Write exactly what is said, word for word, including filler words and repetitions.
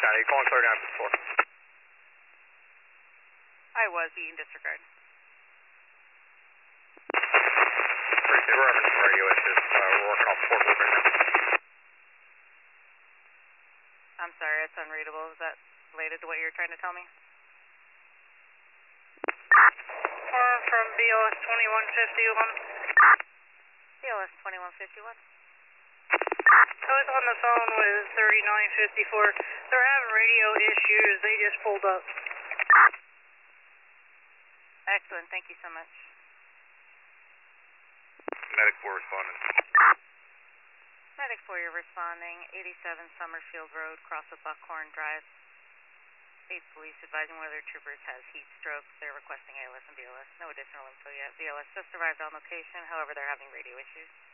now. You calling clear down before? I was, but you can disregard. We're having some radio issues. Uh, we're working on Fort Wood right now. I'm sorry, it's unreadable. Is that related to what you're trying to tell me? Farm from B L S twenty-one fifty-one. B L S twenty-one fifty-one. I was on the phone with thirty-nine fifty-four. They're having radio issues. They just pulled up. Excellent. Thank you so much. Medic four responding. Medic four, you're responding. eighty-seven Summerfield Road, cross of Buckhorn Drive. State Police advising one of their troopers has heat stroke. They're requesting A L S and B L S. No additional info yet. B L S just arrived on location. However, they're having radio issues.